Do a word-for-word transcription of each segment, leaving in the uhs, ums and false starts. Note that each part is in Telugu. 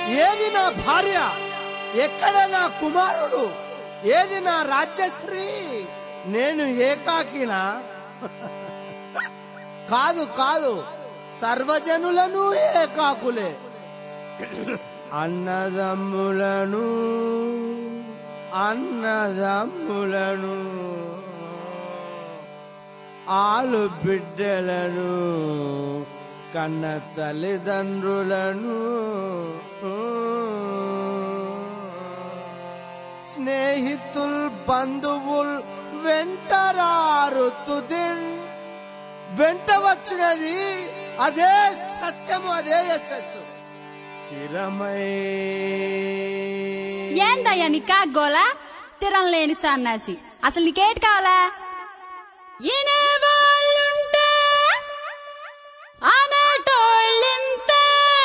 ఏది నా భార్య, ఎక్కడ నా కుమారుడు, ఏది నా రాజ్యశ్రీ? నేను ఏకాకినా? కాదు కాదు, సర్వజనులను ఏకాకులే. అన్నదమ్ములను అన్నదమ్ములను ఆలు బిడ్డలను కన్న తల్లిదండ్రులను స్నేహితుల్ బంధువుల్ వెంటరారు తుదిన్. వెంట వచ్చినది అదే సత్యము, అదే యశస్సు. తిరమై ఏందయ్యా నీ కాగోలా? తిరం లేని సన్నాసి, అసలు నీకేటి కావాలా? ఈనేవాళ్ళుంటే అనటోళ్ళింతే,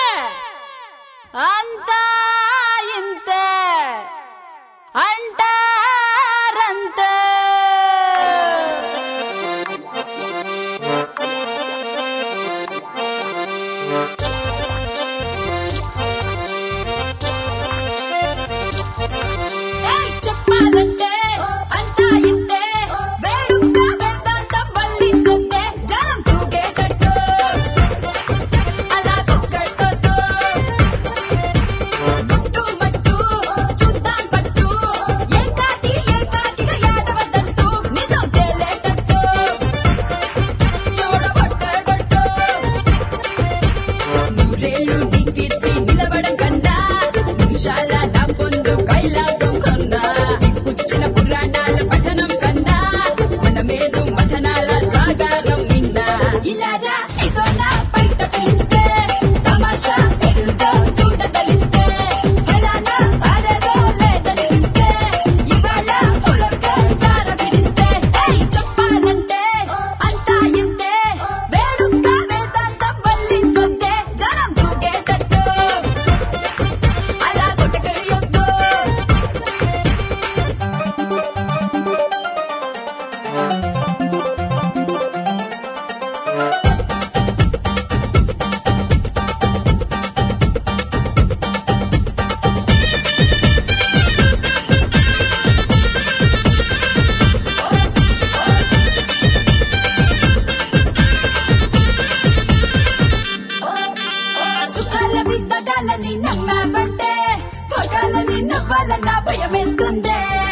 అంతా ఇంతే అంటారంతే. చెప్పాలంటే అంతా ఇంతే, వేడుక వేదాంతం వల్లించుందే, జనం తూగేటట్టు అలా కుక్కడుతూ గుట్టు మట్టు చూద్దాం పట్టు, ఏకాకి ఏకాకిగా ఏడవద్దంటూ నిజం తేలేటట్టు చూడబట్టబట్టు. నూరేళ్ళు నీ కీర్తి నిలబడం కన్నా నిమిషాల నా పొందు కైలాసం కన్నా, కూర్చిన పురాణాల పఠనం కన్నా మనమేదు మథనాల జాగారం నిన్నా. ఇలారా ఇదోలా బయట పిలిస్తే తమాషా ఎడుతో చూడ కలిస్తే, ఎలానా అదేదో లేదనిపిస్తే ఇవాళ ఉలక జార విడిస్తే. చెప్పాలంటే అంతా ఇంతే, వేడుక వేదాంతం వల్లించుందే, జనం తూగేటట్టు అలా గుట్టకెళ్ళొద్దు. సుఖాలని తగాలని నమ్మావంటే పగాలని నవ్వాలన్న భయమేస్తుందే.